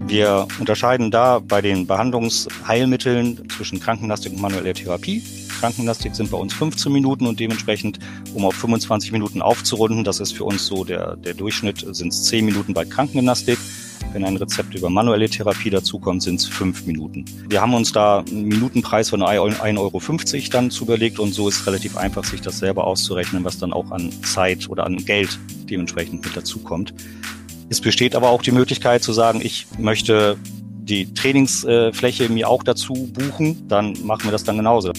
Wir unterscheiden da bei den Behandlungsheilmitteln zwischen Krankengymnastik und manueller Therapie. Krankengymnastik sind bei uns 15 Minuten und dementsprechend, um auf 25 Minuten aufzurunden, das ist für uns so der Durchschnitt, sind es 10 Minuten bei Krankengymnastik. Wenn ein Rezept über manuelle Therapie dazukommt, sind es 5 Minuten. Wir haben uns da einen Minutenpreis von 1,50 € dann zugelegt und so ist relativ einfach, sich das selber auszurechnen, was dann auch an Zeit oder an Geld dementsprechend mit dazukommt. Es besteht aber auch die Möglichkeit zu sagen, ich möchte die Trainingsfläche mir auch dazu buchen, dann machen wir das dann genauso.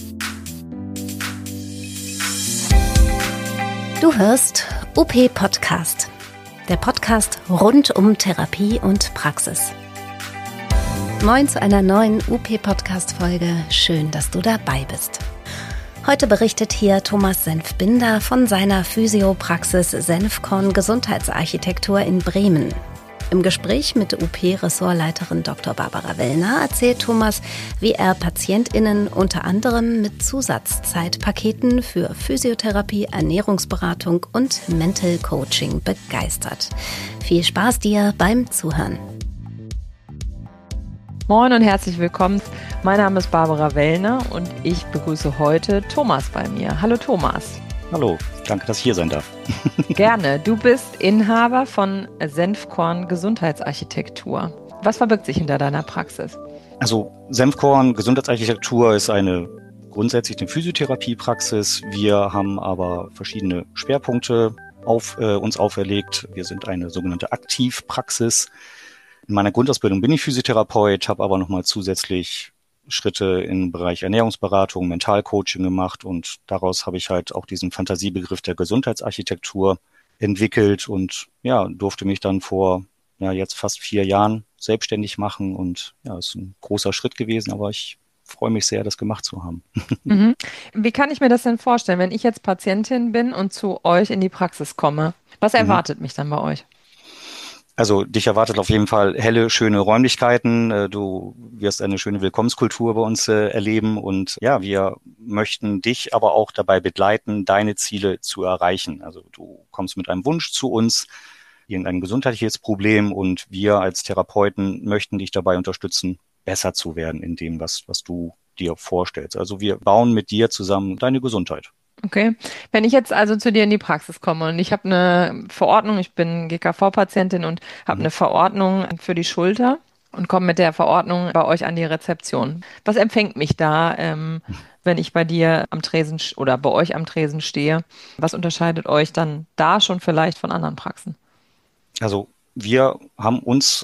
Du hörst UP Podcast, der Podcast rund um Therapie und Praxis. Moin zu einer neuen UP Podcast Folge. Schön, dass du dabei bist. Heute berichtet hier Thomas Senfbinder von seiner Physiopraxis Senfkorn Gesundheitsarchitektur in Bremen. Im Gespräch mit UP-Ressortleiterin Dr. Barbara Wellner erzählt Thomas, wie er PatientInnen unter anderem mit Zusatzzeitpaketen für Physiotherapie, Ernährungsberatung und Mental Coaching begeistert. Viel Spaß dir beim Zuhören. Moin und herzlich willkommen. Mein Name ist Barbara Wellner und ich begrüße heute Thomas bei mir. Hallo Thomas. Hallo, danke, dass ich hier sein darf. Gerne. Du bist Inhaber von Senfkorn Gesundheitsarchitektur. Was verbirgt sich hinter deiner Praxis? Also Senfkorn Gesundheitsarchitektur ist grundsätzlich eine Physiotherapiepraxis. Wir haben aber verschiedene Schwerpunkte uns auferlegt. Wir sind eine sogenannte Aktivpraxis. In meiner Grundausbildung bin ich Physiotherapeut, habe aber nochmal zusätzlich Schritte im Bereich Ernährungsberatung, Mentalcoaching gemacht und daraus habe ich halt auch diesen Fantasiebegriff der Gesundheitsarchitektur entwickelt und ja, durfte mich dann vor jetzt fast 4 Jahren selbstständig machen und ja, ist ein großer Schritt gewesen, aber ich freue mich sehr, das gemacht zu haben. Mhm. Wie kann ich mir das denn vorstellen, wenn ich jetzt Patientin bin und zu euch in die Praxis komme? Was erwartet mich dann bei euch? Also dich erwartet auf jeden Fall helle, schöne Räumlichkeiten. Du wirst eine schöne Willkommenskultur bei uns erleben. Und ja, wir möchten dich aber auch dabei begleiten, deine Ziele zu erreichen. Also du kommst mit einem Wunsch zu uns, irgendein gesundheitliches Problem und wir als Therapeuten möchten dich dabei unterstützen, besser zu werden in dem, was du dir vorstellst. Also wir bauen mit dir zusammen deine Gesundheit. Okay. Wenn ich jetzt also zu dir in die Praxis komme und ich habe eine Verordnung, ich bin GKV-Patientin und habe eine Verordnung für die Schulter und komme mit der Verordnung bei euch an die Rezeption. Was empfängt mich da, wenn ich bei dir am Tresen oder bei euch am Tresen stehe? Was unterscheidet euch dann da schon vielleicht von anderen Praxen? Also wir haben uns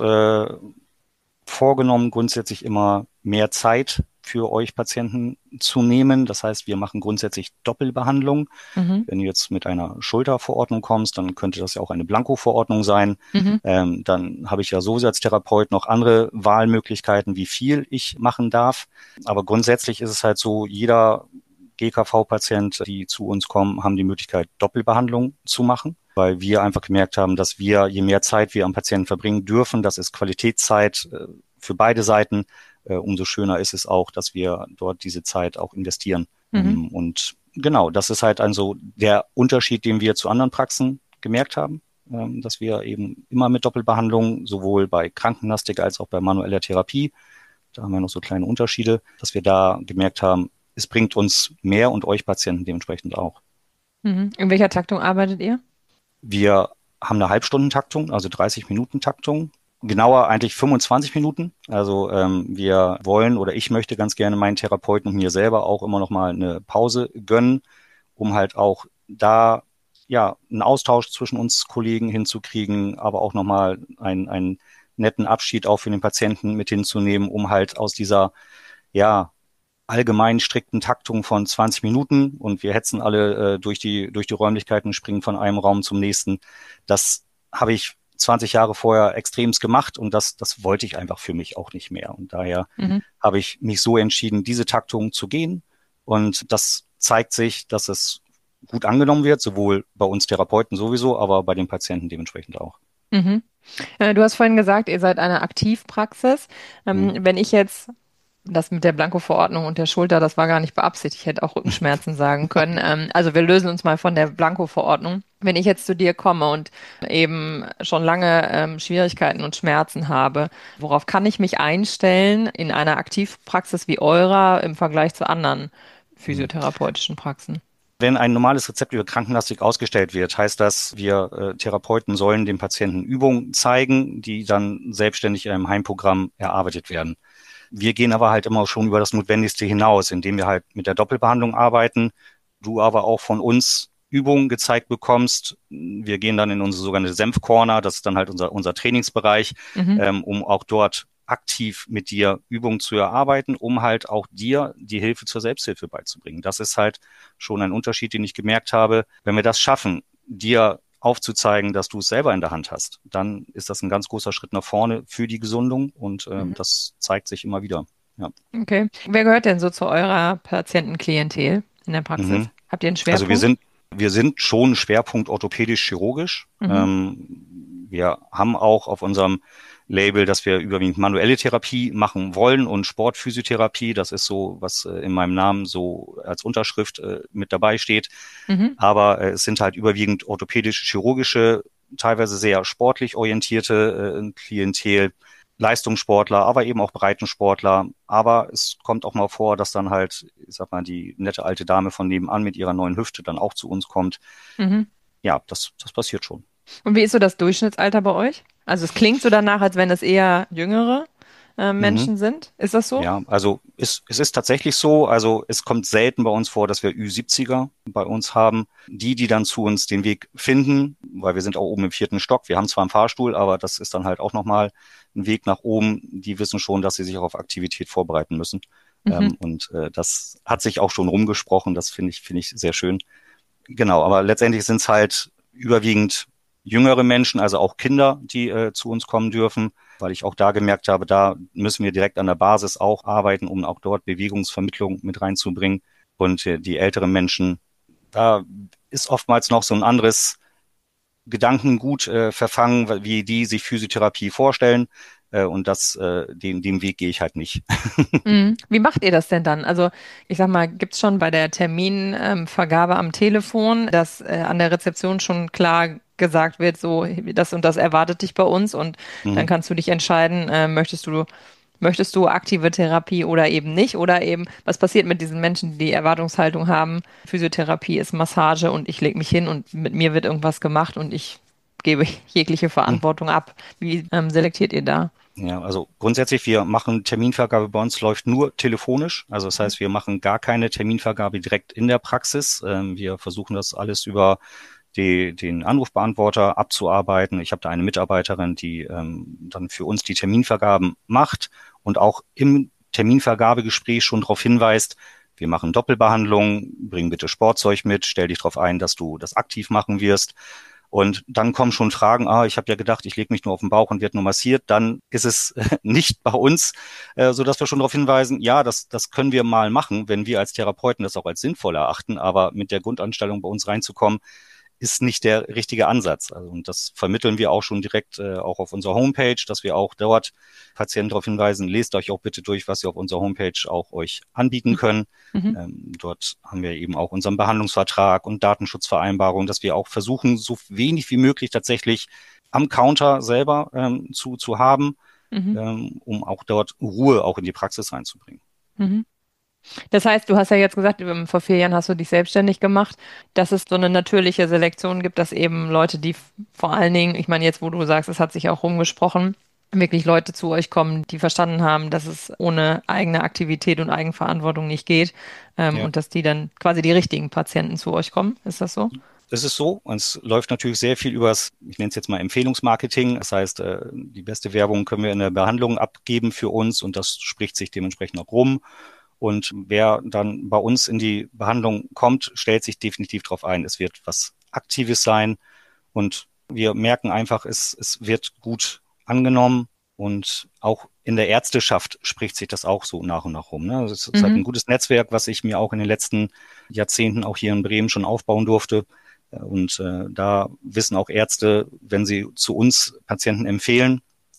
vorgenommen, grundsätzlich immer mehr Zeit für euch Patienten zu nehmen. Das heißt, wir machen grundsätzlich Doppelbehandlung. Wenn du jetzt mit einer Schulterverordnung kommst, dann könnte das ja auch eine Blanko-Verordnung sein. Dann habe ich ja sowieso als Therapeut noch andere Wahlmöglichkeiten, wie viel ich machen darf. Aber grundsätzlich ist es halt so, jeder GKV-Patient, die zu uns kommen, haben die Möglichkeit, Doppelbehandlung zu machen, weil wir einfach gemerkt haben, dass wir, je mehr Zeit wir am Patienten verbringen dürfen, das ist Qualitätszeit für beide Seiten, umso schöner ist es auch, dass wir dort diese Zeit auch investieren. Und genau, das ist halt also der Unterschied, den wir zu anderen Praxen gemerkt haben, dass wir eben immer mit Doppelbehandlung, sowohl bei Krankengymnastik als auch bei manueller Therapie, da haben wir noch so kleine Unterschiede, dass wir da gemerkt haben, es bringt uns mehr und euch Patienten dementsprechend auch. In welcher Taktung arbeitet ihr? Wir haben eine Halbstundentaktung, also 30-Minuten-Taktung. Genauer eigentlich 25 Minuten. Also wir wollen oder ich möchte ganz gerne meinen Therapeuten und mir selber auch immer noch mal eine Pause gönnen, um halt auch da einen Austausch zwischen uns Kollegen hinzukriegen, aber auch noch mal einen netten Abschied auch für den Patienten mit hinzunehmen, um halt aus dieser allgemein strikten Taktung von 20 Minuten und wir hetzen alle durch die Räumlichkeiten, springen von einem Raum zum nächsten. Das habe ich 20 Jahre vorher extremst gemacht und das wollte ich einfach für mich auch nicht mehr. Und daher habe ich mich so entschieden, diese Taktung zu gehen. Und das zeigt sich, dass es gut angenommen wird, sowohl bei uns Therapeuten sowieso, aber bei den Patienten dementsprechend auch. Du hast vorhin gesagt, ihr seid eine Aktivpraxis. Wenn ich jetzt das mit der Blanko-Verordnung und der Schulter, das war gar nicht beabsichtigt. Ich hätte auch Rückenschmerzen sagen können. Also wir lösen uns mal von der Blanko-Verordnung. Wenn ich jetzt zu dir komme und eben schon lange Schwierigkeiten und Schmerzen habe, worauf kann ich mich einstellen in einer Aktivpraxis wie eurer im Vergleich zu anderen physiotherapeutischen Praxen? Wenn ein normales Rezept über Krankenlastig ausgestellt wird, heißt das, wir Therapeuten sollen dem Patienten Übungen zeigen, die dann selbstständig in einem Heimprogramm erarbeitet werden. Wir gehen aber halt immer schon über das Notwendigste hinaus, indem wir halt mit der Doppelbehandlung arbeiten, du aber auch von uns Übungen gezeigt bekommst. Wir gehen dann in unsere sogenannte Senf-Corner, das ist dann halt unser Trainingsbereich, um auch dort aktiv mit dir Übungen zu erarbeiten, um halt auch dir die Hilfe zur Selbsthilfe beizubringen. Das ist halt schon ein Unterschied, den ich gemerkt habe. Wenn wir das schaffen, dir aufzuzeigen, dass du es selber in der Hand hast, dann ist das ein ganz großer Schritt nach vorne für die Gesundung und das zeigt sich immer wieder. Ja. Okay. Wer gehört denn so zu eurer Patientenklientel in der Praxis? Habt ihr einen Also Schwerpunkt? wir sind schon Schwerpunkt orthopädisch-chirurgisch. Wir haben auch auf unserem Label, dass wir überwiegend manuelle Therapie machen wollen und Sportphysiotherapie. Das ist so, was in meinem Namen so als Unterschrift mit dabei steht. Aber es sind halt überwiegend orthopädisch-chirurgische, teilweise sehr sportlich orientierte Klientel, Leistungssportler, aber eben auch Breitensportler. Aber es kommt auch mal vor, dass dann halt, ich sag mal, die nette alte Dame von nebenan mit ihrer neuen Hüfte dann auch zu uns kommt. Ja, das passiert schon. Und wie ist so das Durchschnittsalter bei euch? Also es klingt so danach, als wenn es eher jüngere Menschen sind. Ist das so? Ja, also es ist tatsächlich so, also es kommt selten bei uns vor, dass wir Ü70er bei uns haben. Die dann zu uns den Weg finden, weil wir sind auch oben im 4. Stock. Wir haben zwar einen Fahrstuhl, aber das ist dann halt auch nochmal ein Weg nach oben. Die wissen schon, dass sie sich auch auf Aktivität vorbereiten müssen. Und das hat sich auch schon rumgesprochen. Das finde ich sehr schön. Genau, aber letztendlich sind es halt überwiegend jüngere Menschen, also auch Kinder, die zu uns kommen dürfen, weil ich auch da gemerkt habe, da müssen wir direkt an der Basis auch arbeiten, um auch dort Bewegungsvermittlung mit reinzubringen. Und die älteren Menschen, da ist oftmals noch so ein anderes Gedankengut verfangen, wie die sich Physiotherapie vorstellen. Und den Weg gehe ich halt nicht. Wie macht ihr das denn dann? Also ich sag mal, gibt's schon bei der Terminvergabe am Telefon, dass an der Rezeption schon klar gesagt wird, so das und das erwartet dich bei uns und dann kannst du dich entscheiden, möchtest du aktive Therapie oder eben nicht? Oder eben, was passiert mit diesen Menschen, die die Erwartungshaltung haben, Physiotherapie ist Massage und ich lege mich hin und mit mir wird irgendwas gemacht und ich gebe jegliche Verantwortung ab. Wie selektiert ihr da? Ja, also grundsätzlich, wir machen Terminvergabe bei uns läuft nur telefonisch. Also das heißt, wir machen gar keine Terminvergabe direkt in der Praxis. Wir versuchen das alles über den Anrufbeantworter abzuarbeiten. Ich habe da eine Mitarbeiterin, die dann für uns die Terminvergaben macht und auch im Terminvergabegespräch schon darauf hinweist, wir machen Doppelbehandlung, bring bitte Sportzeug mit, stell dich darauf ein, dass du das aktiv machen wirst. Und dann kommen schon Fragen, ich habe ja gedacht, ich lege mich nur auf den Bauch und werde nur massiert. Dann ist es nicht bei uns, sodass wir schon darauf hinweisen, ja, das können wir mal machen, wenn wir als Therapeuten das auch als sinnvoll erachten. Aber mit der Grundanstellung bei uns reinzukommen, ist nicht der richtige Ansatz. Also, und das vermitteln wir auch schon direkt auch auf unserer Homepage, dass wir auch dort Patienten darauf hinweisen, lest euch auch bitte durch, was wir auf unserer Homepage auch euch anbieten können. Dort haben wir eben auch unseren Behandlungsvertrag und Datenschutzvereinbarung, dass wir auch versuchen, so wenig wie möglich tatsächlich am Counter selber zu haben, um auch dort Ruhe auch in die Praxis reinzubringen. Das heißt, du hast ja jetzt gesagt, vor 4 Jahren hast du dich selbstständig gemacht, dass es so eine natürliche Selektion gibt, dass eben Leute, die vor allen Dingen, ich meine jetzt, wo du sagst, es hat sich auch rumgesprochen, wirklich Leute zu euch kommen, die verstanden haben, dass es ohne eigene Aktivität und Eigenverantwortung nicht geht, Ja. und dass die dann quasi die richtigen Patienten zu euch kommen. Ist das so? Es ist so, und es läuft natürlich sehr viel übers, ich nenne es jetzt mal Empfehlungsmarketing. Das heißt, die beste Werbung können wir in der Behandlung abgeben für uns und das spricht sich dementsprechend auch rum. Und wer dann bei uns in die Behandlung kommt, stellt sich definitiv darauf ein, es wird was Aktives sein. Und wir merken einfach, es wird gut angenommen. Und auch in der Ärzteschaft spricht sich das auch so nach und nach rum. Ne? Also es ist halt ein gutes Netzwerk, was ich mir auch in den letzten Jahrzehnten auch hier in Bremen schon aufbauen durfte. Und da wissen auch Ärzte, wenn sie zu uns Patienten empfehlen,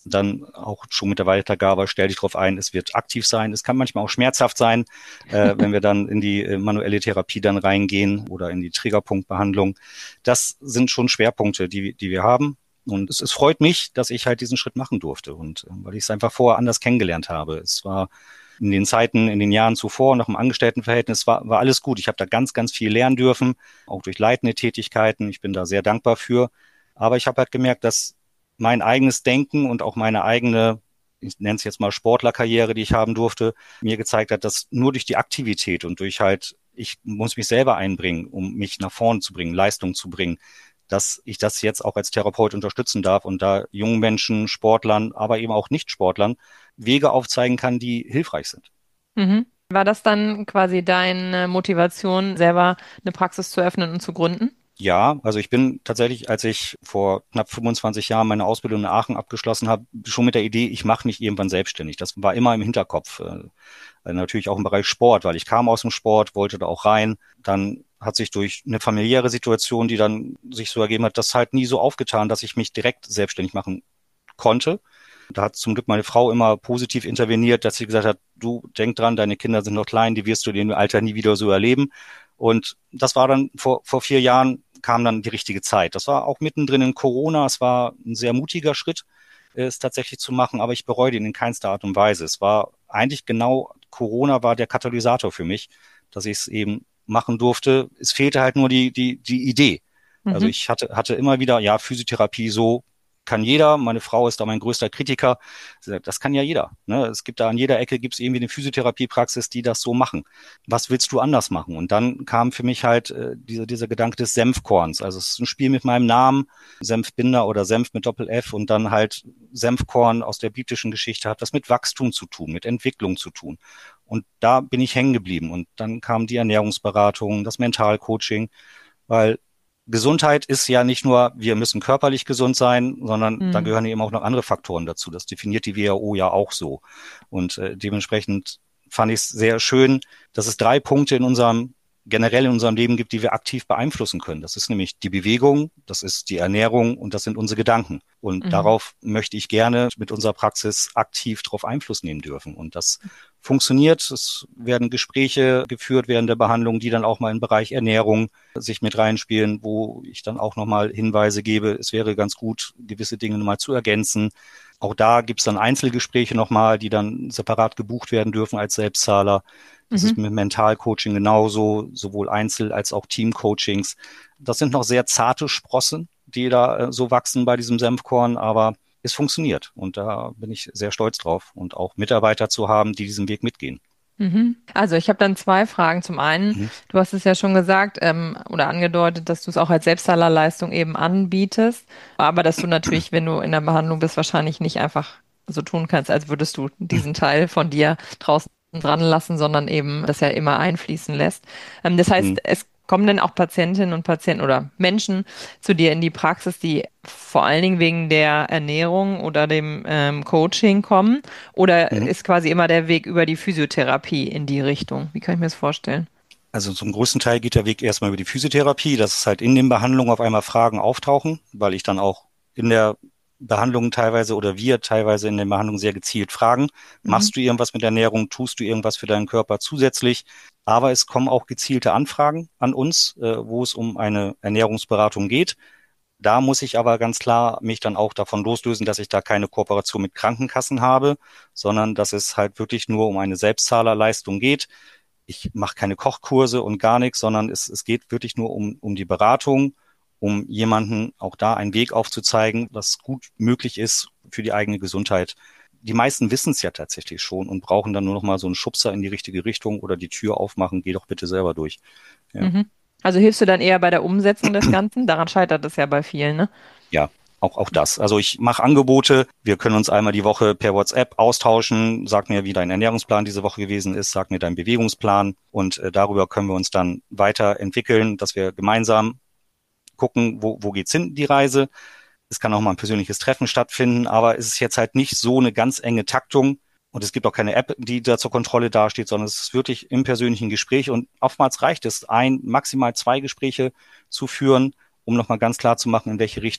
dann auch schon mit der Weitergabe, stell dich drauf ein, es wird aktiv sein. Es kann manchmal auch schmerzhaft sein, wenn wir dann in die manuelle Therapie dann reingehen oder in die Triggerpunktbehandlung. Das sind schon Schwerpunkte, die wir haben. Und es freut mich, dass ich halt diesen Schritt machen durfte und weil ich es einfach vorher anders kennengelernt habe. Es war in den Zeiten, in den Jahren zuvor, noch im Angestelltenverhältnis, war alles gut. Ich habe da ganz, ganz viel lernen dürfen, auch durch leitende Tätigkeiten. Ich bin da sehr dankbar für. Aber ich habe halt gemerkt, dass mein eigenes Denken und auch meine eigene, ich nenne es jetzt mal Sportlerkarriere, die ich haben durfte, mir gezeigt hat, dass nur durch die Aktivität und durch halt, ich muss mich selber einbringen, um mich nach vorne zu bringen, Leistung zu bringen, dass ich das jetzt auch als Therapeut unterstützen darf und da jungen Menschen, Sportlern, aber eben auch Nicht-Sportlern Wege aufzeigen kann, die hilfreich sind. Mhm. War das dann quasi deine Motivation, selber eine Praxis zu öffnen und zu gründen? Ja, also ich bin tatsächlich, als ich vor knapp 25 Jahren meine Ausbildung in Aachen abgeschlossen habe, schon mit der Idee, ich mache mich irgendwann selbstständig. Das war immer im Hinterkopf. Natürlich auch im Bereich Sport, weil ich kam aus dem Sport, wollte da auch rein. Dann hat sich durch eine familiäre Situation, die dann sich so ergeben hat, das halt nie so aufgetan, dass ich mich direkt selbstständig machen konnte. Da hat zum Glück meine Frau immer positiv interveniert, dass sie gesagt hat, du denk dran, deine Kinder sind noch klein, die wirst du in dem Alter nie wieder so erleben. Und das war dann vor 4 Jahren kam dann die richtige Zeit. Das war auch mittendrin in Corona. Es war ein sehr mutiger Schritt, es tatsächlich zu machen, aber ich bereue den in keinster Art und Weise. Es war eigentlich genau, Corona war der Katalysator für mich, dass ich es eben machen durfte. Es fehlte halt nur die Idee. Also ich hatte immer wieder, ja, Physiotherapie so kann jeder. Meine Frau ist da mein größter Kritiker. Sie sagt, das kann ja jeder. Ne? Es gibt da an jeder Ecke gibt's irgendwie eine Physiotherapiepraxis, die das so machen. Was willst du anders machen? Und dann kam für mich halt dieser Gedanke des Senfkorns. Also es ist ein Spiel mit meinem Namen, Senfbinder oder Senf mit Doppel-F und dann halt Senfkorn aus der biblischen Geschichte hat was mit Wachstum zu tun, mit Entwicklung zu tun. Und da bin ich hängen geblieben. Und dann kam die Ernährungsberatung, das Mentalcoaching, weil Gesundheit ist ja nicht nur, wir müssen körperlich gesund sein, sondern da gehören eben auch noch andere Faktoren dazu. Das definiert die WHO ja auch so. Und dementsprechend fand ich es sehr schön, dass es 3 Punkte generell in unserem Leben gibt, die wir aktiv beeinflussen können. Das ist nämlich die Bewegung, das ist die Ernährung und das sind unsere Gedanken. Und darauf möchte ich gerne mit unserer Praxis aktiv darauf Einfluss nehmen dürfen. Und das funktioniert. Es werden Gespräche geführt während der Behandlung, die dann auch mal im Bereich Ernährung sich mit reinspielen, wo ich dann auch nochmal Hinweise gebe. Es wäre ganz gut, gewisse Dinge nochmal zu ergänzen. Auch da gibt es dann Einzelgespräche nochmal, die dann separat gebucht werden dürfen als Selbstzahler. Das ist mit Mentalcoaching genauso, sowohl Einzel- als auch Teamcoachings. Das sind noch sehr zarte Sprossen, die da so wachsen bei diesem Senfkorn, aber es funktioniert. Und da bin ich sehr stolz drauf und auch Mitarbeiter zu haben, die diesen Weg mitgehen. Also ich habe dann 2 Fragen. Zum einen, du hast es ja schon gesagt oder angedeutet, dass du es auch als Selbstzahlerleistung eben anbietest, aber dass du natürlich, wenn du in der Behandlung bist, wahrscheinlich nicht einfach so tun kannst, als würdest du diesen Teil von dir draußen dran lassen, sondern eben das ja immer einfließen lässt. Das heißt, es kommen denn auch Patientinnen und Patienten oder Menschen zu dir in die Praxis, die vor allen Dingen wegen der Ernährung oder dem Coaching kommen? Oder ist quasi immer der Weg über die Physiotherapie in die Richtung? Wie kann ich mir das vorstellen? Also zum größten Teil geht der Weg erstmal über die Physiotherapie, dass es halt in den Behandlungen auf einmal Fragen auftauchen, weil ich dann auch in der Behandlungen teilweise oder wir teilweise in den Behandlungen sehr gezielt fragen. Machst du irgendwas mit Ernährung? Tust du irgendwas für deinen Körper zusätzlich? Aber es kommen auch gezielte Anfragen an uns, wo es um eine Ernährungsberatung geht. Da muss ich aber ganz klar mich dann auch davon loslösen, dass ich da keine Kooperation mit Krankenkassen habe, sondern dass es halt wirklich nur um eine Selbstzahlerleistung geht. Ich mache keine Kochkurse und gar nichts, sondern es geht wirklich nur um die Beratung, um jemanden auch da einen Weg aufzuzeigen, was gut möglich ist für die eigene Gesundheit. Die meisten wissen es ja tatsächlich schon und brauchen dann nur noch mal so einen Schubser in die richtige Richtung oder die Tür aufmachen, geh doch bitte selber durch. Ja. Also hilfst du dann eher bei der Umsetzung des Ganzen? Daran scheitert es ja bei vielen, ne? Ja, auch das. Also ich mache Angebote. Wir können uns einmal die Woche per WhatsApp austauschen. Sag mir, wie dein Ernährungsplan diese Woche gewesen ist. Sag mir deinen Bewegungsplan. Und darüber können wir uns dann weiterentwickeln, dass wir gemeinsam gucken, wo geht's hin, die Reise. Es kann auch mal ein persönliches Treffen stattfinden, aber es ist jetzt halt nicht so eine ganz enge Taktung und es gibt auch keine App, die da zur Kontrolle dasteht, sondern es ist wirklich im persönlichen Gespräch und oftmals reicht es, maximal 2 Gespräche zu führen, um nochmal ganz klar zu machen, in welche Richtung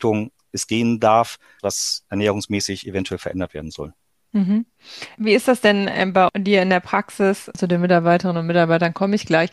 es gehen darf, was ernährungsmäßig eventuell verändert werden soll. Mhm. Wie ist das denn bei dir in der Praxis? Zu den Mitarbeiterinnen und Mitarbeitern komme ich gleich.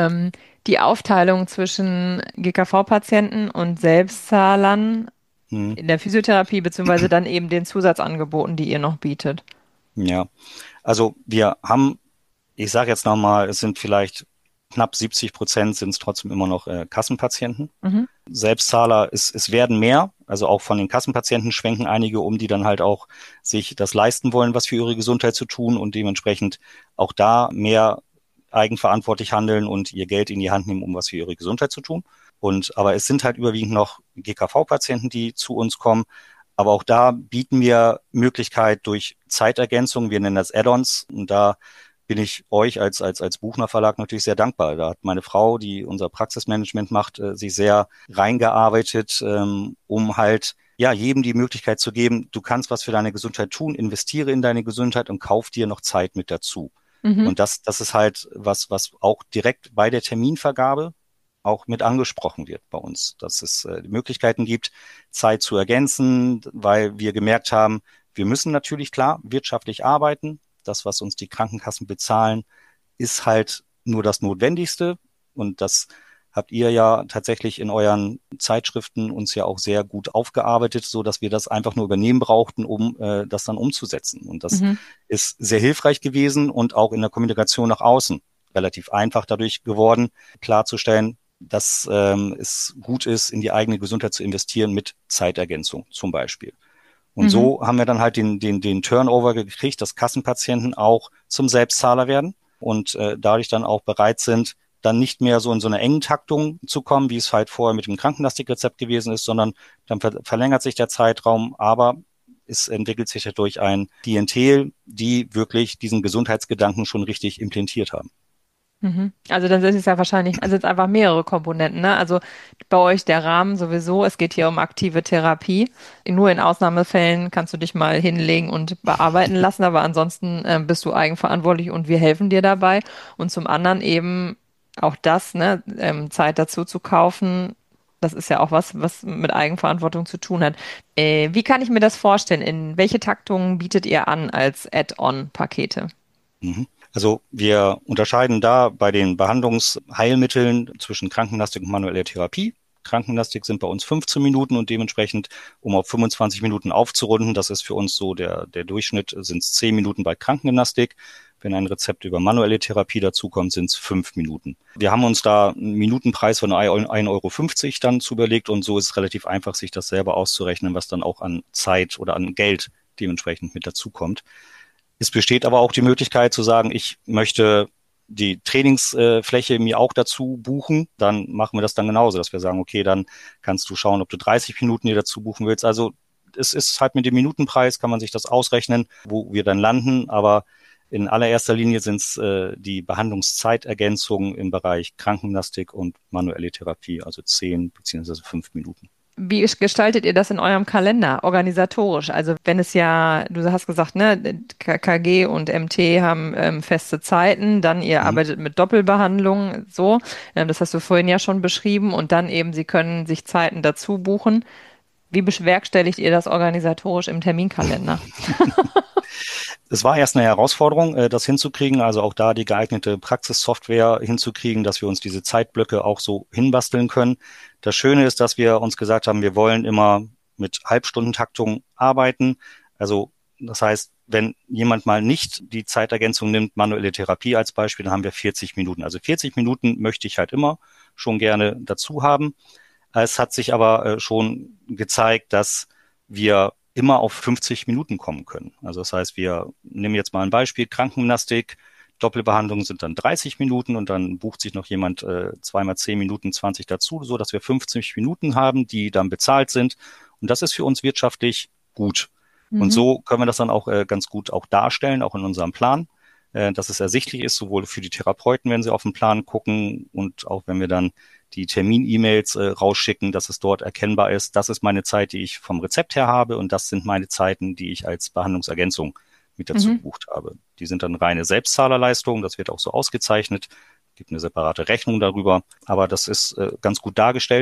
Die Aufteilung zwischen GKV-Patienten und Selbstzahlern Mhm. in der Physiotherapie, beziehungsweise dann eben den Zusatzangeboten, die ihr noch bietet. Ja, also wir haben, ich sage jetzt nochmal, es sind vielleicht knapp 70% sind es trotzdem immer noch Kassenpatienten. Mhm. Selbstzahler, es werden mehr, also auch von den Kassenpatienten schwenken einige um, die dann halt auch sich das leisten wollen, was für ihre Gesundheit zu tun und dementsprechend auch da mehr eigenverantwortlich handeln und ihr Geld in die Hand nehmen, um was für ihre Gesundheit zu tun. Aber es sind halt überwiegend noch GKV-Patienten, die zu uns kommen. Aber auch da bieten wir Möglichkeit durch Zeitergänzung. Wir nennen das Add-ons. Und da bin ich euch als Buchner Verlag natürlich sehr dankbar. Da hat meine Frau, die unser Praxismanagement macht, sich sehr reingearbeitet, um halt ja jedem die Möglichkeit zu geben, du kannst was für deine Gesundheit tun, investiere in deine Gesundheit und kauf dir noch Zeit mit dazu. Mhm. Und das ist halt was auch direkt bei der Terminvergabe auch mit angesprochen wird bei uns, dass es Möglichkeiten gibt, Zeit zu ergänzen, weil wir gemerkt haben, wir müssen natürlich klar wirtschaftlich arbeiten. Das, was uns die Krankenkassen bezahlen, ist halt nur das Notwendigste. Und das habt ihr ja tatsächlich in euren Zeitschriften uns ja auch sehr gut aufgearbeitet, so dass wir das einfach nur übernehmen brauchten, um das dann umzusetzen. Und das ist sehr hilfreich gewesen und auch in der Kommunikation nach außen relativ einfach dadurch geworden, klarzustellen, dass es gut ist, in die eigene Gesundheit zu investieren mit Zeitergänzung zum Beispiel. Und so haben wir dann halt den Turnover gekriegt, dass Kassenpatienten auch zum Selbstzahler werden und dadurch dann auch bereit sind, dann nicht mehr so in so eine engen Taktung zu kommen, wie es halt vorher mit dem Krankenlastikrezept gewesen ist, sondern dann verlängert sich der Zeitraum, aber es entwickelt sich dadurch ein Klientel, die wirklich diesen Gesundheitsgedanken schon richtig implantiert haben. Also dann sind es ja wahrscheinlich, also jetzt einfach mehrere Komponenten, ne? Also bei euch der Rahmen sowieso, es geht hier um aktive Therapie. Nur in Ausnahmefällen kannst du dich mal hinlegen und bearbeiten lassen, aber ansonsten bist du eigenverantwortlich und wir helfen dir dabei. Und zum anderen eben auch das, ne, Zeit dazu zu kaufen, das ist ja auch was mit Eigenverantwortung zu tun hat. Wie kann ich mir das vorstellen? In welche Taktungen bietet ihr an als Add-on-Pakete? Also wir unterscheiden da bei den Behandlungsheilmitteln zwischen Krankenlastik und manueller Therapie. Krankenlastik sind bei uns 15 Minuten und dementsprechend, um auf 25 Minuten aufzurunden, das ist für uns so der Durchschnitt, sind es 10 Minuten bei Krankengymnastik. Wenn ein Rezept über manuelle Therapie dazukommt, sind es 5 Minuten. Wir haben uns da einen Minutenpreis von 1,50 € dann zugelegt und so ist es relativ einfach, sich das selber auszurechnen, was dann auch an Zeit oder an Geld dementsprechend mit dazukommt. Es besteht aber auch die Möglichkeit zu sagen, ich möchte die Trainingsfläche mir auch dazu buchen, dann machen wir das dann genauso, dass wir sagen, okay, dann kannst du schauen, ob du 30 Minuten dir dazu buchen willst. Also es ist halt mit dem Minutenpreis, kann man sich das ausrechnen, wo wir dann landen, aber in allererster Linie sind es die Behandlungszeitergänzungen im Bereich Krankengymnastik und manuelle Therapie, also 10 bzw. 5 Minuten. Wie gestaltet ihr das in eurem Kalender, organisatorisch? Also wenn es ja, du hast gesagt, ne, KG und MT haben feste Zeiten, dann ihr arbeitet mit Doppelbehandlung, so, das hast du vorhin ja schon beschrieben und dann eben, sie können sich Zeiten dazu buchen. Wie bewerkstelligt ihr das organisatorisch im Terminkalender? Es war erst eine Herausforderung, das hinzukriegen, also auch da die geeignete Praxissoftware hinzukriegen, dass wir uns diese Zeitblöcke auch so hinbasteln können. Das Schöne ist, dass wir uns gesagt haben, wir wollen immer mit Halbstundentaktung arbeiten. Also das heißt, wenn jemand mal nicht die Zeitergänzung nimmt, manuelle Therapie als Beispiel, dann haben wir 40 Minuten. Also 40 Minuten möchte ich halt immer schon gerne dazu haben. Es hat sich aber schon gezeigt, dass wir immer auf 50 Minuten kommen können. Also das heißt, wir nehmen jetzt mal ein Beispiel, Krankengymnastik, Doppelbehandlung sind dann 30 Minuten und dann bucht sich noch jemand 2x10 Minuten 20 dazu, so dass wir 50 Minuten haben, die dann bezahlt sind. Und das ist für uns wirtschaftlich gut. Und so können wir das dann auch ganz gut auch darstellen, auch in unserem Plan, dass es ersichtlich ist, sowohl für die Therapeuten, wenn sie auf den Plan gucken und auch wenn wir dann die Termin-E-Mails rausschicken, dass es dort erkennbar ist, das ist meine Zeit, die ich vom Rezept her habe und das sind meine Zeiten, die ich als Behandlungsergänzung mit dazu gebucht habe. Die sind dann reine Selbstzahlerleistungen, das wird auch so ausgezeichnet, gibt eine separate Rechnung darüber, aber das ist ganz gut dargestellt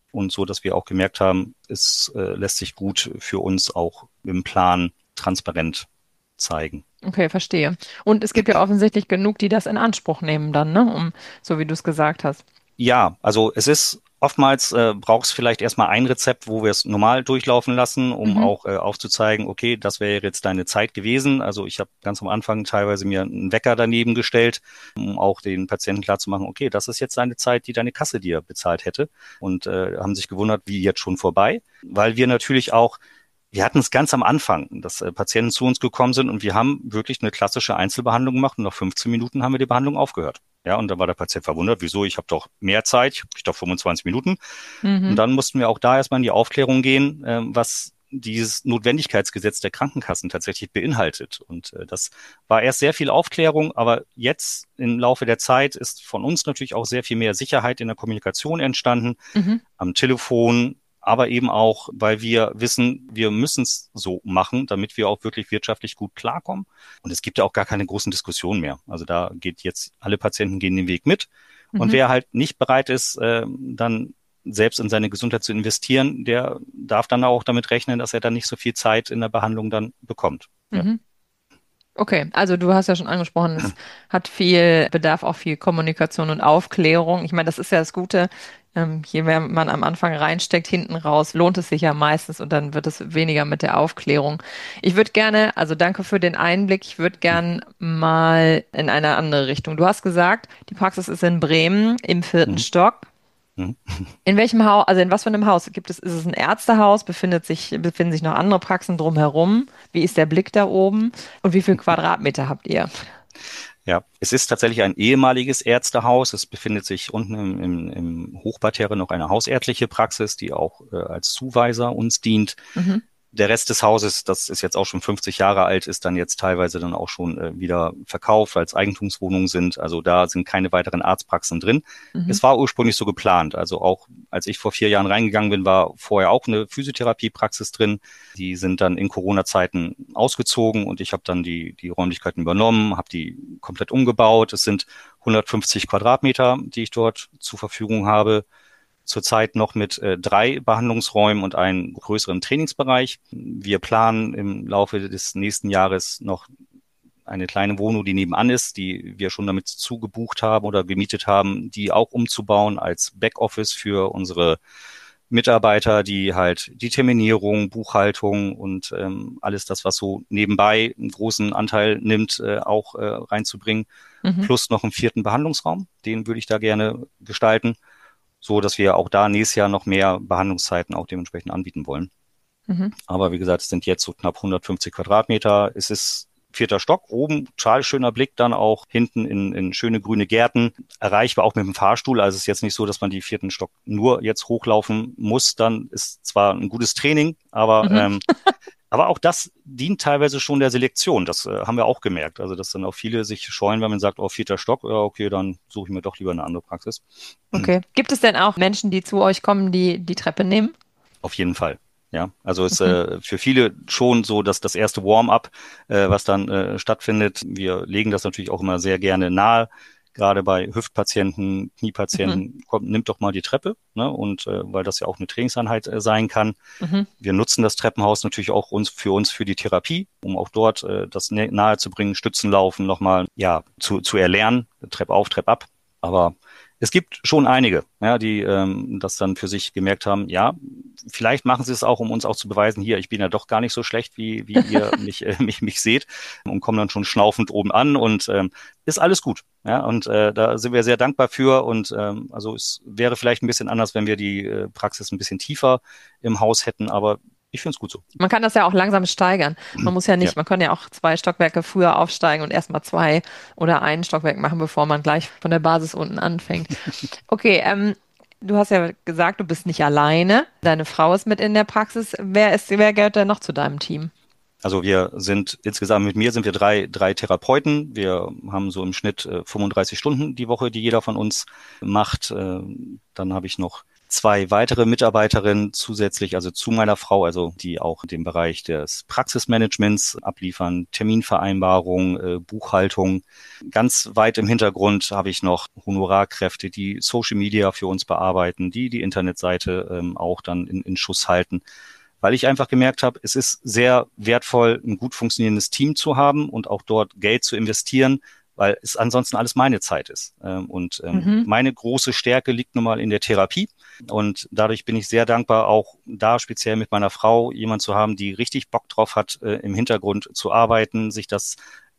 und so, dass wir auch gemerkt haben, es lässt sich gut für uns auch im Plan transparent zeigen. Okay, verstehe. Und es gibt ja offensichtlich genug, die das in Anspruch nehmen dann, ne? So wie du es gesagt hast. Ja, also es ist oftmals braucht es vielleicht erstmal ein Rezept, wo wir es normal durchlaufen lassen, um auch aufzuzeigen, okay, das wäre jetzt deine Zeit gewesen. Also ich habe ganz am Anfang teilweise mir einen Wecker daneben gestellt, um auch den Patienten klarzumachen, okay, das ist jetzt deine Zeit, die deine Kasse dir bezahlt hätte. Und haben sich gewundert, wie jetzt schon vorbei, weil wir natürlich auch wir hatten es ganz am Anfang, dass Patienten zu uns gekommen sind und wir haben wirklich eine klassische Einzelbehandlung gemacht und nach 15 Minuten haben wir die Behandlung aufgehört. Ja, und dann war der Patient verwundert, wieso, ich habe doch mehr Zeit, ich habe doch 25 Minuten. Und dann mussten wir auch da erstmal in die Aufklärung gehen, was dieses Notwendigkeitsgesetz der Krankenkassen tatsächlich beinhaltet. Und das war erst sehr viel Aufklärung, aber jetzt im Laufe der Zeit ist von uns natürlich auch sehr viel mehr Sicherheit in der Kommunikation entstanden, am Telefon, aber eben auch, weil wir wissen, wir müssen es so machen, damit wir auch wirklich wirtschaftlich gut klarkommen. Und es gibt ja auch gar keine großen Diskussionen mehr. Also da geht jetzt, alle Patienten gehen den Weg mit. Und wer halt nicht bereit ist, dann selbst in seine Gesundheit zu investieren, der darf dann auch damit rechnen, dass er dann nicht so viel Zeit in der Behandlung dann bekommt. Ja. Okay, also du hast ja schon angesprochen, es hat viel Bedarf, auch viel Kommunikation und Aufklärung. Ich meine, das ist ja das Gute. Je mehr man am Anfang reinsteckt, hinten raus, lohnt es sich ja meistens und dann wird es weniger mit der Aufklärung. Ich würde gerne, also danke für den Einblick, ich würde gern mal in eine andere Richtung. Du hast gesagt, die Praxis ist in Bremen im 4. Stock. In welchem Haus, also in was für einem Haus gibt es? Ist es ein Ärztehaus? Befinden sich noch andere Praxen drumherum? Wie ist der Blick da oben? Und wie viel Quadratmeter habt ihr? Ja, es ist tatsächlich ein ehemaliges Ärztehaus. Es befindet sich unten im Hochparterre noch eine hausärztliche Praxis, die auch als Zuweiser uns dient. Der Rest des Hauses, das ist jetzt auch schon 50 Jahre alt, ist dann jetzt teilweise dann auch schon wieder verkauft, weil es Eigentumswohnungen sind. Also da sind keine weiteren Arztpraxen drin. Es war ursprünglich so geplant. Also auch als ich vor 4 Jahren reingegangen bin, war vorher auch eine Physiotherapiepraxis drin. Die sind dann in Corona-Zeiten ausgezogen und ich habe dann die Räumlichkeiten übernommen, habe die komplett umgebaut. Es sind 150 Quadratmeter, die ich dort zur Verfügung habe. Zurzeit noch mit 3 Behandlungsräumen und einem größeren Trainingsbereich. Wir planen im Laufe des nächsten Jahres noch eine kleine Wohnung, die nebenan ist, die wir schon damit zugebucht haben oder gemietet haben, die auch umzubauen als Backoffice für unsere Mitarbeiter, die halt die Terminierung, Buchhaltung und alles das, was so nebenbei einen großen Anteil nimmt, auch reinzubringen. Plus noch einen 4. Behandlungsraum, den würde ich da gerne gestalten, so dass wir auch da nächstes Jahr noch mehr Behandlungszeiten auch dementsprechend anbieten wollen. Aber wie gesagt, es sind jetzt so knapp 150 Quadratmeter. Es ist 4. Stock, oben total schöner Blick, dann auch hinten in schöne grüne Gärten, erreichbar auch mit dem Fahrstuhl. Also es ist jetzt nicht so, dass man die 4. Stock nur jetzt hochlaufen muss. Dann ist zwar ein gutes Training, aber aber auch das dient teilweise schon der Selektion. Das haben wir auch gemerkt. Also dass dann auch viele sich scheuen, wenn man sagt, oh, 4. Stock, ja, okay, dann suche ich mir doch lieber eine andere Praxis. Okay. Gibt es denn auch Menschen, die zu euch kommen, die die Treppe nehmen? Auf jeden Fall. Ja, also es für viele schon so, dass das erste Warm-up, was dann stattfindet. Wir legen das natürlich auch immer sehr gerne nahe. Gerade bei Hüftpatienten, Kniepatienten, kommt, nimmt doch mal die Treppe, ne? Und weil das ja auch eine Trainingseinheit sein kann. Wir nutzen das Treppenhaus natürlich auch für uns für die Therapie, um auch dort das nahe zu bringen, Stützenlaufen nochmal zu erlernen, Trepp auf, Trepp ab. Aber es gibt schon einige, ja, die das dann für sich gemerkt haben, ja, vielleicht machen sie es auch, um uns auch zu beweisen, hier, ich bin ja doch gar nicht so schlecht, wie ihr mich seht, und kommen dann schon schnaufend oben an und ist alles gut. Ja, und da sind wir sehr dankbar für und also es wäre vielleicht ein bisschen anders, wenn wir die Praxis ein bisschen tiefer im Haus hätten, aber ich finde es gut so. Man kann das ja auch langsam steigern. Man muss ja nicht, man kann ja auch 2 Stockwerke früher aufsteigen und erstmal 2 oder 1 Stockwerk machen, bevor man gleich von der Basis unten anfängt. Okay, du hast ja gesagt, du bist nicht alleine. Deine Frau ist mit in der Praxis. Wer gehört denn noch zu deinem Team? Also wir sind insgesamt mit mir sind wir drei Therapeuten. Wir haben so im Schnitt 35 Stunden die Woche, die jeder von uns macht. Dann habe ich noch 2 weitere Mitarbeiterinnen zusätzlich, also zu meiner Frau, also die auch den Bereich des Praxismanagements abliefern, Terminvereinbarung, Buchhaltung. Ganz weit im Hintergrund habe ich noch Honorarkräfte, die Social Media für uns bearbeiten, die Internetseite auch dann in Schuss halten. Weil ich einfach gemerkt habe, es ist sehr wertvoll, ein gut funktionierendes Team zu haben und auch dort Geld zu investieren, weil es ansonsten alles meine Zeit ist. Meine große Stärke liegt nun mal in der Therapie. Und dadurch bin ich sehr dankbar, auch da speziell mit meiner Frau jemand zu haben, die richtig Bock drauf hat, im Hintergrund zu arbeiten, sich das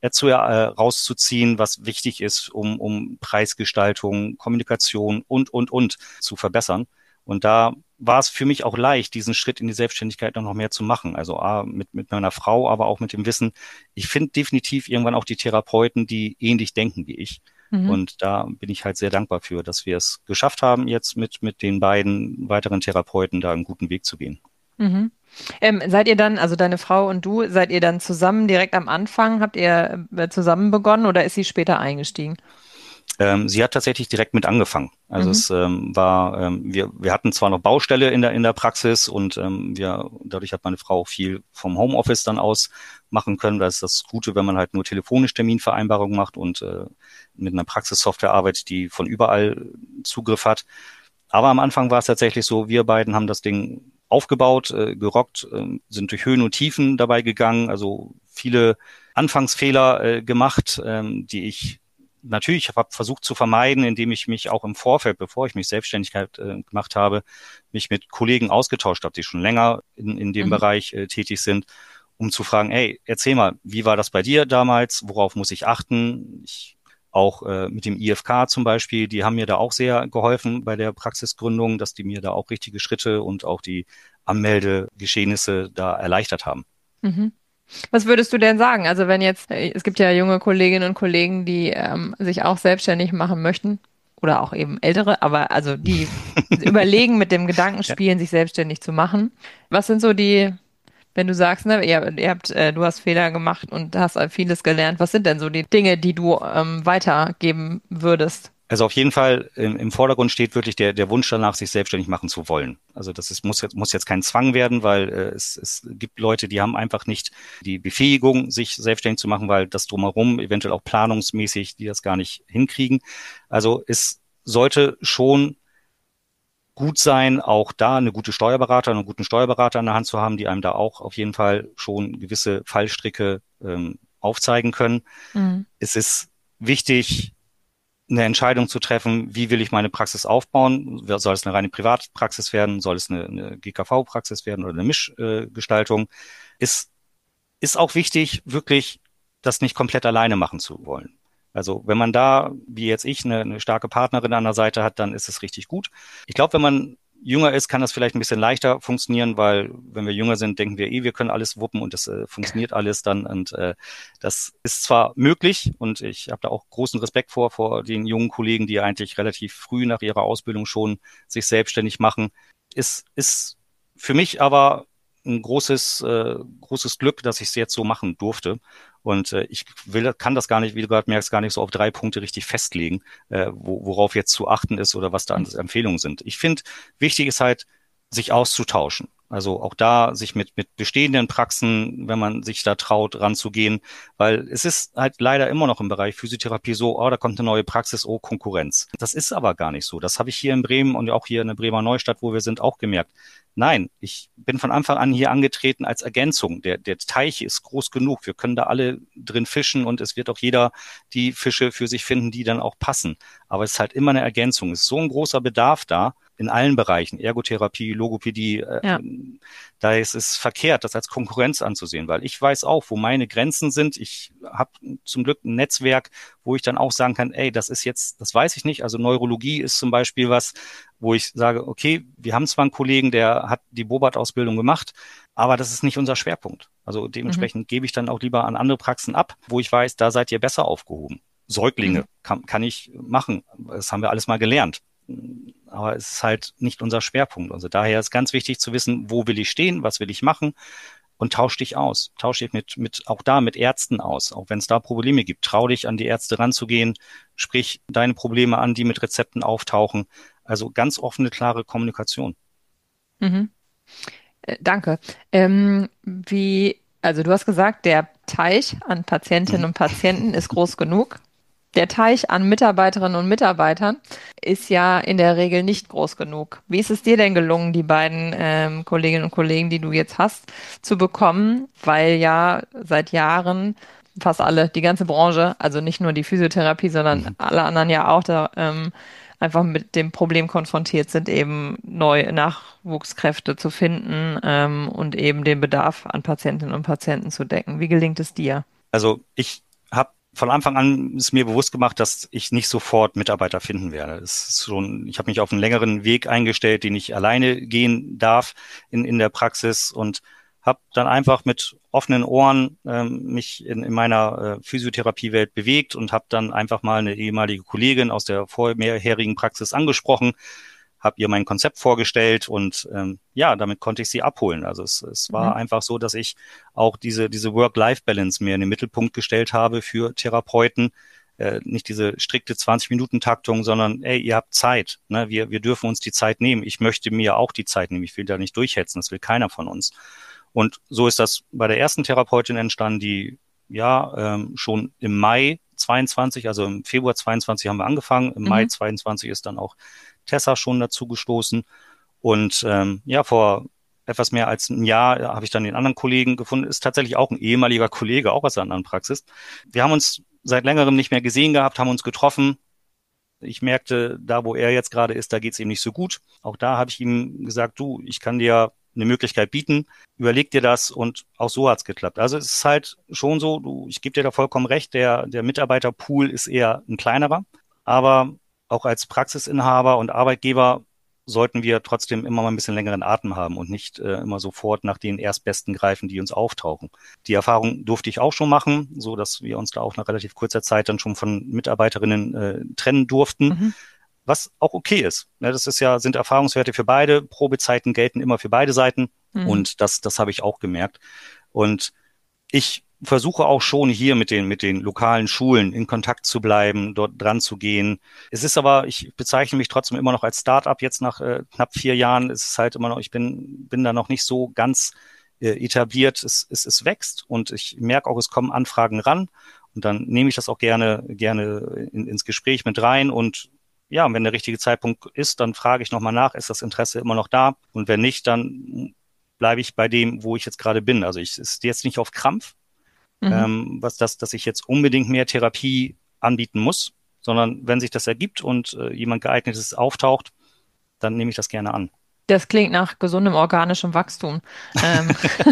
rauszuziehen, was wichtig ist, um Preisgestaltung, Kommunikation und zu verbessern. Und da war es für mich auch leicht, diesen Schritt in die Selbstständigkeit noch mehr zu machen. Also mit meiner Frau, aber auch mit dem Wissen, ich finde definitiv irgendwann auch die Therapeuten, die ähnlich denken wie ich. Und da bin ich halt sehr dankbar für, dass wir es geschafft haben, jetzt mit den beiden weiteren Therapeuten da einen guten Weg zu gehen. Seid ihr dann, also deine Frau und du, seid ihr dann zusammen direkt am Anfang? Habt ihr zusammen begonnen oder ist sie später eingestiegen? Sie hat tatsächlich direkt mit angefangen. Also es war, wir hatten zwar noch Baustelle in der Praxis und dadurch hat meine Frau viel vom Homeoffice dann aus machen können. Das ist das Gute, wenn man halt nur telefonisch Terminvereinbarungen macht und mit einer Praxissoftware arbeitet, die von überall Zugriff hat. Aber am Anfang war es tatsächlich so, wir beiden haben das Ding aufgebaut, gerockt, sind durch Höhen und Tiefen dabei gegangen, also viele Anfangsfehler gemacht, die ich natürlich habe versucht zu vermeiden, indem ich mich auch im Vorfeld, bevor ich mich selbstständig gemacht habe, mich mit Kollegen ausgetauscht habe, die schon länger in dem Bereich tätig sind, um zu fragen, hey, erzähl mal, wie war das bei dir damals? Worauf muss ich achten? Auch mit dem IFK zum Beispiel, die haben mir da auch sehr geholfen bei der Praxisgründung, dass die mir da auch richtige Schritte und auch die Anmeldegeschehnisse da erleichtert haben. Was würdest du denn sagen? Also wenn jetzt, es gibt ja junge Kolleginnen und Kollegen, die sich auch selbstständig machen möchten oder auch eben ältere, aber also die überlegen, mit dem Gedanken spielen, sich selbstständig zu machen. Was sind so wenn du sagst, ne, du hast Fehler gemacht und hast vieles gelernt, was sind denn so die Dinge, die du weitergeben würdest? Also auf jeden Fall im Vordergrund steht wirklich der Wunsch danach, sich selbstständig machen zu wollen. Also muss jetzt kein Zwang werden, weil es gibt Leute, die haben einfach nicht die Befähigung, sich selbstständig zu machen, weil das drumherum eventuell auch planungsmäßig, die das gar nicht hinkriegen. Also es sollte schon gut sein, auch da einen guten Steuerberater an der Hand zu haben, die einem da auch auf jeden Fall schon gewisse Fallstricke aufzeigen können. Es ist wichtig, eine Entscheidung zu treffen, wie will ich meine Praxis aufbauen? Soll es eine reine Privatpraxis werden? Soll es eine GKV-Praxis werden oder eine Mischgestaltung? Ist auch wichtig, wirklich das nicht komplett alleine machen zu wollen. Also wenn man da, wie jetzt ich, eine starke Partnerin an der Seite hat, dann ist es richtig gut. Ich glaube, wenn man jünger ist, kann das vielleicht ein bisschen leichter funktionieren, weil wenn wir jünger sind, denken wir wir können alles wuppen und das funktioniert alles dann. Und das ist zwar möglich und ich habe da auch großen Respekt vor den jungen Kollegen, die eigentlich relativ früh nach ihrer Ausbildung schon sich selbstständig machen. Ist für mich aber ein großes Glück, dass ich es jetzt so machen durfte. Und kann das gar nicht, wie du gerade merkst, gar nicht so auf 3 Punkte richtig festlegen, worauf jetzt zu achten ist oder was da an Empfehlungen sind. Ich finde, wichtig ist halt, sich auszutauschen. Also auch da sich mit bestehenden Praxen, wenn man sich da traut, ranzugehen, weil es ist halt leider immer noch im Bereich Physiotherapie so, da kommt eine neue Praxis, Konkurrenz. Das ist aber gar nicht so. Das habe ich hier in Bremen und auch hier in der Bremer Neustadt, wo wir sind, auch gemerkt. Nein, ich bin von Anfang an hier angetreten als Ergänzung. Der Teich ist groß genug. Wir können da alle drin fischen und es wird auch jeder die Fische für sich finden, die dann auch passen. Aber es ist halt immer eine Ergänzung. Es ist so ein großer Bedarf da in allen Bereichen, Ergotherapie, Logopädie. Da ist es verkehrt, das als Konkurrenz anzusehen, weil ich weiß auch, wo meine Grenzen sind. Ich habe zum Glück ein Netzwerk, wo ich dann auch sagen kann, das weiß ich nicht. Also Neurologie ist zum Beispiel was, wo ich sage, okay, wir haben zwar einen Kollegen, der hat die Bobat-Ausbildung gemacht, aber das ist nicht unser Schwerpunkt. Also dementsprechend gebe ich dann auch lieber an andere Praxen ab, wo ich weiß, da seid ihr besser aufgehoben. Säuglinge kann ich machen. Das haben wir alles mal gelernt. Aber es ist halt nicht unser Schwerpunkt. Also daher ist ganz wichtig zu wissen, wo will ich stehen, was will ich machen und tausch dich aus. Tausch dich mit Ärzten aus. Auch wenn es da Probleme gibt, trau dich an die Ärzte ranzugehen, sprich deine Probleme an, die mit Rezepten auftauchen. Also ganz offene, klare Kommunikation. Mhm. Danke. Also du hast gesagt, der Teich an Patientinnen und Patienten ist groß genug. Der Teich an Mitarbeiterinnen und Mitarbeitern ist ja in der Regel nicht groß genug. Wie ist es dir denn gelungen, die beiden Kolleginnen und Kollegen, die du jetzt hast, zu bekommen? Weil ja seit Jahren fast alle, die ganze Branche, also nicht nur die Physiotherapie, sondern Mhm. alle anderen ja auch da einfach mit dem Problem konfrontiert sind, eben neue Nachwuchskräfte zu finden und eben den Bedarf an Patientinnen und Patienten zu decken. Wie gelingt es dir? Also ich habe von Anfang an ist mir bewusst gemacht, dass ich nicht sofort Mitarbeiter finden werde. Es ist schon, ich habe mich auf einen längeren Weg eingestellt, den ich alleine gehen darf in der Praxis und habe dann einfach mit offenen Ohren mich in meiner Physiotherapiewelt bewegt und habe dann einfach mal eine ehemalige Kollegin aus der vorherigen Praxis angesprochen, habe ihr mein Konzept vorgestellt und ja, damit konnte ich sie abholen. Also es war Mhm. einfach so, dass ich auch diese Work-Life-Balance mehr in den Mittelpunkt gestellt habe für Therapeuten. Nicht diese strikte 20-Minuten-Taktung, sondern ey, ihr habt Zeit. Ne? Wir dürfen uns die Zeit nehmen. Ich möchte mir auch die Zeit nehmen. Ich will da nicht durchhetzen. Das will keiner von uns. Und so ist das bei der ersten Therapeutin entstanden, die ja schon im Mai 22, also im Februar 22 haben wir angefangen. Im Mai Mhm. 22 ist dann auch Tessa schon dazu gestoßen. Und ja, vor etwas mehr als ein Jahr habe ich dann den anderen Kollegen gefunden. Ist tatsächlich auch ein ehemaliger Kollege, auch aus der anderen Praxis. Wir haben uns seit längerem nicht mehr gesehen gehabt, haben uns getroffen. Ich merkte, da wo er jetzt gerade ist, da geht es ihm nicht so gut. Auch da habe ich ihm gesagt, du, ich kann dir eine Möglichkeit bieten, überleg dir das und auch so hat's geklappt. Also es ist halt schon so, ich gebe dir da vollkommen recht, der Mitarbeiterpool ist eher ein kleinerer, aber auch als Praxisinhaber und Arbeitgeber sollten wir trotzdem immer mal ein bisschen längeren Atem haben und nicht immer sofort nach den Erstbesten greifen, die uns auftauchen. Die Erfahrung durfte ich auch schon machen, so dass wir uns da auch nach relativ kurzer Zeit dann schon von Mitarbeiterinnen trennen durften, Mhm. was auch okay ist. Ne, das ist ja, sind Erfahrungswerte für beide. Probezeiten gelten immer für beide Seiten Mhm. und das habe ich auch gemerkt. Und ich versuche auch schon hier mit den lokalen Schulen in Kontakt zu bleiben, dort dran zu gehen. Es ist aber, ich bezeichne mich trotzdem immer noch als Start-up jetzt nach knapp 4 Jahren. Es ist halt immer noch, ich bin da noch nicht so ganz etabliert. Es wächst und ich merke auch, es kommen Anfragen ran und dann nehme ich das auch gerne ins Gespräch mit rein und ja, wenn der richtige Zeitpunkt ist, dann frage ich nochmal nach, ist das Interesse immer noch da? Und wenn nicht, dann bleibe ich bei dem, wo ich jetzt gerade bin. Also ich ist jetzt nicht auf Krampf, Mhm. dass ich jetzt unbedingt mehr Therapie anbieten muss, sondern wenn sich das ergibt und jemand geeignetes auftaucht, dann nehme ich das gerne an. Das klingt nach gesundem organischem Wachstum. Ähm,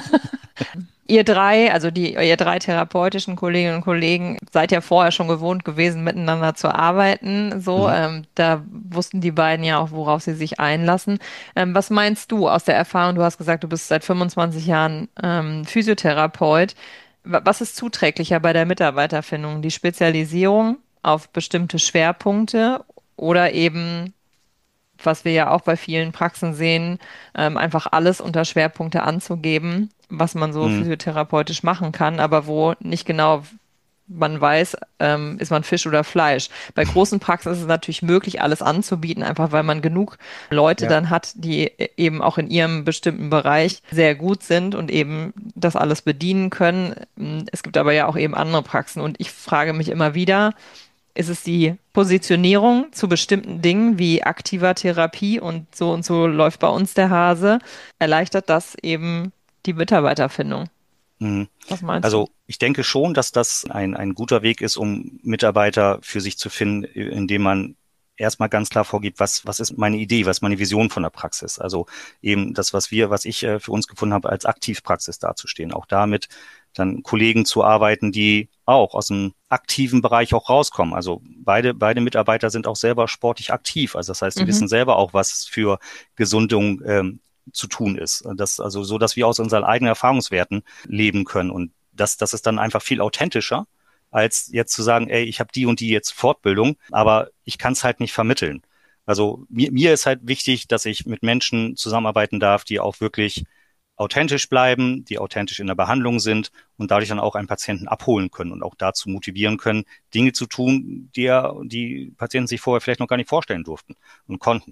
Ihr drei, also ihr drei therapeutischen Kolleginnen und Kollegen, seid ja vorher schon gewohnt gewesen, miteinander zu arbeiten. So, Mhm. da wussten die beiden ja auch, worauf sie sich einlassen. Was meinst du aus der Erfahrung? Du hast gesagt, du bist seit 25 Jahren Physiotherapeut. Was ist zuträglicher bei der Mitarbeiterfindung? Die Spezialisierung auf bestimmte Schwerpunkte oder eben, was wir ja auch bei vielen Praxen sehen, einfach alles unter Schwerpunkte anzugeben, was man so Mhm. physiotherapeutisch machen kann, aber wo nicht genau man weiß, ist man Fisch oder Fleisch. Bei großen Praxen ist es natürlich möglich, alles anzubieten, einfach weil man genug Leute Ja. dann hat, die eben auch in ihrem bestimmten Bereich sehr gut sind und eben das alles bedienen können. Es gibt aber ja auch eben andere Praxen und ich frage mich immer wieder, ist es die Positionierung zu bestimmten Dingen wie aktiver Therapie und so läuft bei uns der Hase? Erleichtert das eben die Mitarbeiterfindung? Mhm. Was meinst du? Also ich denke schon, dass das ein guter Weg ist, um Mitarbeiter für sich zu finden, indem man erstmal ganz klar vorgibt, was ist meine Idee, was ist meine Vision von der Praxis. Also eben das, was ich für uns gefunden habe, als Aktivpraxis dazustehen. Auch damit dann Kollegen zu arbeiten, die auch aus dem aktiven Bereich auch rauskommen. Also beide Mitarbeiter sind auch selber sportlich aktiv. Also das heißt, die Mhm. wissen selber auch, was für Gesundung zu tun ist. Das, also so, dass wir aus unseren eigenen Erfahrungswerten leben können. Und das ist dann einfach viel authentischer, als jetzt zu sagen, ey, ich habe die und die jetzt Fortbildung, aber ich kann es halt nicht vermitteln. Also mir ist halt wichtig, dass ich mit Menschen zusammenarbeiten darf, die auch wirklich authentisch bleiben, die authentisch in der Behandlung sind und dadurch dann auch einen Patienten abholen können und auch dazu motivieren können, Dinge zu tun, die Patienten sich vorher vielleicht noch gar nicht vorstellen durften und konnten.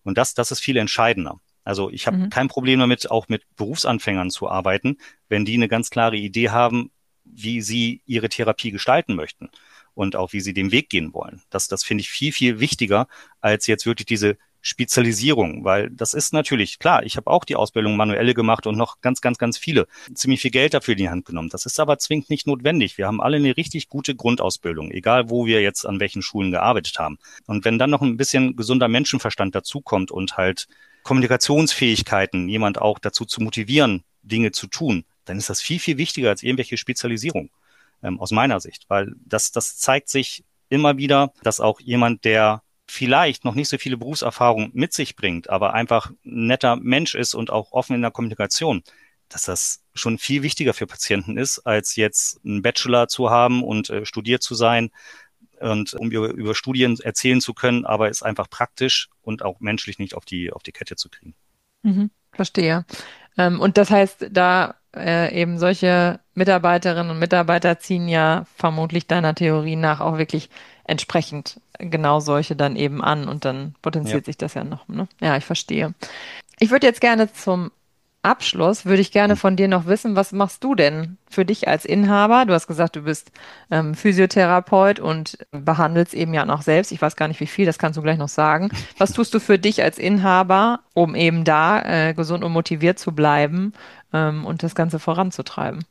Und das ist viel entscheidender. Also ich habe kein Problem damit, auch mit Berufsanfängern zu arbeiten, wenn die eine ganz klare Idee haben, wie sie ihre Therapie gestalten möchten und auch wie sie den Weg gehen wollen. Das finde ich viel, viel wichtiger als jetzt wirklich diese Spezialisierung, weil das ist natürlich, klar, ich habe auch die Ausbildung manuelle gemacht und noch ganz, ganz, ganz viele, ziemlich viel Geld dafür in die Hand genommen. Das ist aber zwingend nicht notwendig. Wir haben alle eine richtig gute Grundausbildung, egal wo wir jetzt an welchen Schulen gearbeitet haben. Und wenn dann noch ein bisschen gesunder Menschenverstand dazukommt und halt Kommunikationsfähigkeiten, jemand auch dazu zu motivieren, Dinge zu tun, dann ist das viel, viel wichtiger als irgendwelche Spezialisierung, aus meiner Sicht, weil das zeigt sich immer wieder, dass auch jemand, der vielleicht noch nicht so viele Berufserfahrung mit sich bringt, aber einfach ein netter Mensch ist und auch offen in der Kommunikation, dass das schon viel wichtiger für Patienten ist, als jetzt einen Bachelor zu haben und studiert zu sein und um über Studien erzählen zu können, aber es einfach praktisch und auch menschlich nicht auf die Kette zu kriegen. Verstehe. Und das heißt, da eben solche Mitarbeiterinnen und Mitarbeiter ziehen ja vermutlich deiner Theorie nach auch wirklich entsprechend genau solche dann eben an und dann potenziert sich das ja noch, ne? Ja, ich verstehe. Ich würde jetzt gerne zum Abschluss, würde ich gerne von dir noch wissen, was machst du denn für dich als Inhaber? Du hast gesagt, du bist Physiotherapeut und behandelst eben ja noch selbst. Ich weiß gar nicht, wie viel, das kannst du gleich noch sagen. Was tust du für dich als Inhaber, um eben da gesund und motiviert zu bleiben und das Ganze voranzutreiben?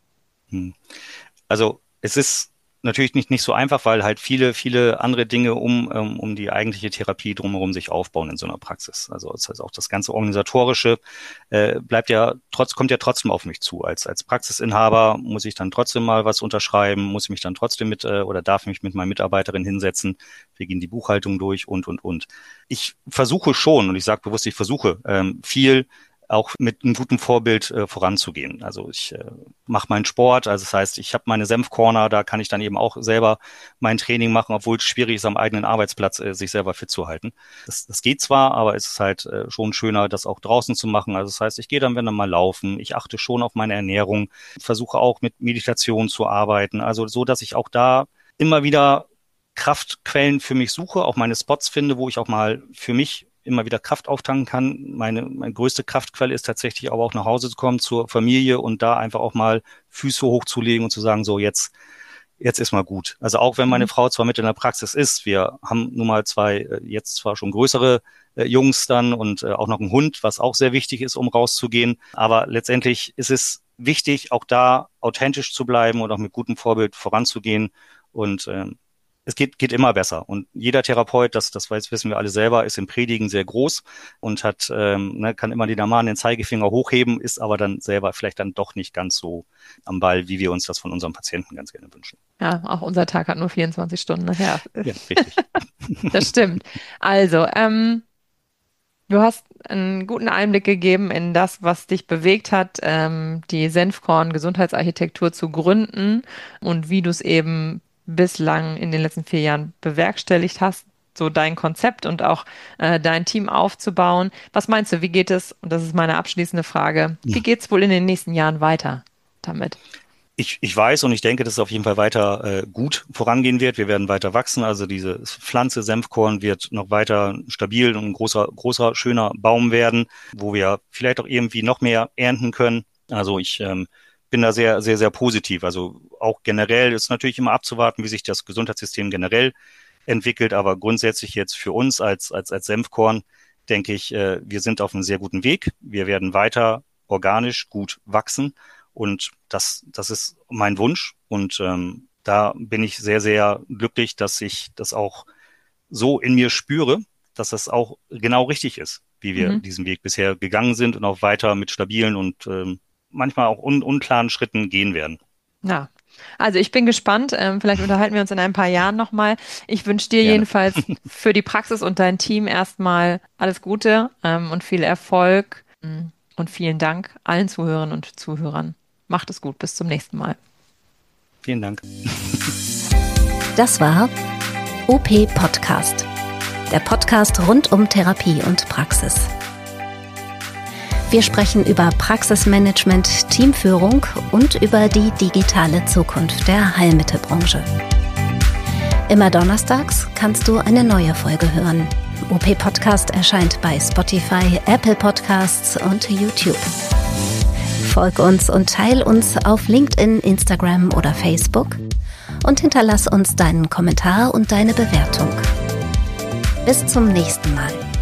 Also es ist natürlich nicht so einfach, weil halt viele andere Dinge um die eigentliche Therapie drumherum sich aufbauen in so einer Praxis. Also das heißt auch das ganze Organisatorische kommt ja trotzdem auf mich zu. Als Praxisinhaber muss ich dann trotzdem mal was unterschreiben, muss mich dann trotzdem oder darf mich mit meiner Mitarbeiterin hinsetzen. Wir gehen die Buchhaltung durch und. Ich versuche schon, und ich sage bewusst, ich versuche viel auch mit einem guten Vorbild voranzugehen. Also ich mache meinen Sport, also das heißt, ich habe meine Senfcorner, da kann ich dann eben auch selber mein Training machen, obwohl es schwierig ist, am eigenen Arbeitsplatz sich selber fit zu halten. Das geht zwar, aber es ist halt schon schöner, das auch draußen zu machen. Also das heißt, ich gehe dann, wenn dann mal laufen, ich achte schon auf meine Ernährung, versuche auch mit Meditation zu arbeiten, also so, dass ich auch da immer wieder Kraftquellen für mich suche, auch meine Spots finde, wo ich auch mal für mich immer wieder Kraft auftanken kann. Meine größte Kraftquelle ist tatsächlich aber auch nach Hause zu kommen zur Familie und da einfach auch mal Füße hochzulegen und zu sagen, so jetzt ist mal gut. Also auch wenn meine Frau zwar mit in der Praxis ist, wir haben nun mal zwei, jetzt zwar schon größere Jungs dann und auch noch einen Hund, was auch sehr wichtig ist, um rauszugehen. Aber letztendlich ist es wichtig, auch da authentisch zu bleiben und auch mit gutem Vorbild voranzugehen und es geht immer besser. Und jeder Therapeut, das wissen wir alle selber, ist im Predigen sehr groß und kann immer die Normal den Zeigefinger hochheben, ist aber dann selber vielleicht dann doch nicht ganz so am Ball, wie wir uns das von unserem Patienten ganz gerne wünschen. Ja, auch unser Tag hat nur 24 Stunden. Ja, richtig. Das stimmt. Also, du hast einen guten Einblick gegeben in das, was dich bewegt hat, die Senfkorn Gesundheitsarchitektur zu gründen und wie du es eben bislang in den letzten 4 Jahren bewerkstelligt hast, so dein Konzept und auch dein Team aufzubauen. Was meinst du, wie geht es, und das ist meine abschließende Frage, wie geht es wohl in den nächsten Jahren weiter damit? Ich weiß und ich denke, dass es auf jeden Fall weiter gut vorangehen wird. Wir werden weiter wachsen. Also diese Pflanze Senfkorn wird noch weiter stabil und ein großer, schöner Baum werden, wo wir vielleicht auch irgendwie noch mehr ernten können. Also ich bin da sehr, sehr, sehr positiv. Also auch generell ist natürlich immer abzuwarten, wie sich das Gesundheitssystem generell entwickelt. Aber grundsätzlich jetzt für uns als Senfkorn denke ich, wir sind auf einem sehr guten Weg. Wir werden weiter organisch gut wachsen. Und das ist mein Wunsch. Und da bin ich sehr, sehr glücklich, dass ich das auch so in mir spüre, dass das auch genau richtig ist, wie wir diesen Weg bisher gegangen sind und auch weiter mit stabilen und manchmal auch unklaren Schritten gehen werden. Ja, also ich bin gespannt. Vielleicht unterhalten wir uns in ein paar Jahren nochmal. Ich wünsche dir jedenfalls für die Praxis und dein Team erstmal alles Gute und viel Erfolg. Und vielen Dank allen Zuhörerinnen und Zuhörern. Macht es gut. Bis zum nächsten Mal. Vielen Dank. Das war OP Podcast. Der Podcast rund um Therapie und Praxis. Wir sprechen über Praxismanagement, Teamführung und über die digitale Zukunft der Heilmittelbranche. Immer donnerstags kannst du eine neue Folge hören. OP Podcast erscheint bei Spotify, Apple Podcasts und YouTube. Folg uns und teil uns auf LinkedIn, Instagram oder Facebook und hinterlass uns deinen Kommentar und deine Bewertung. Bis zum nächsten Mal.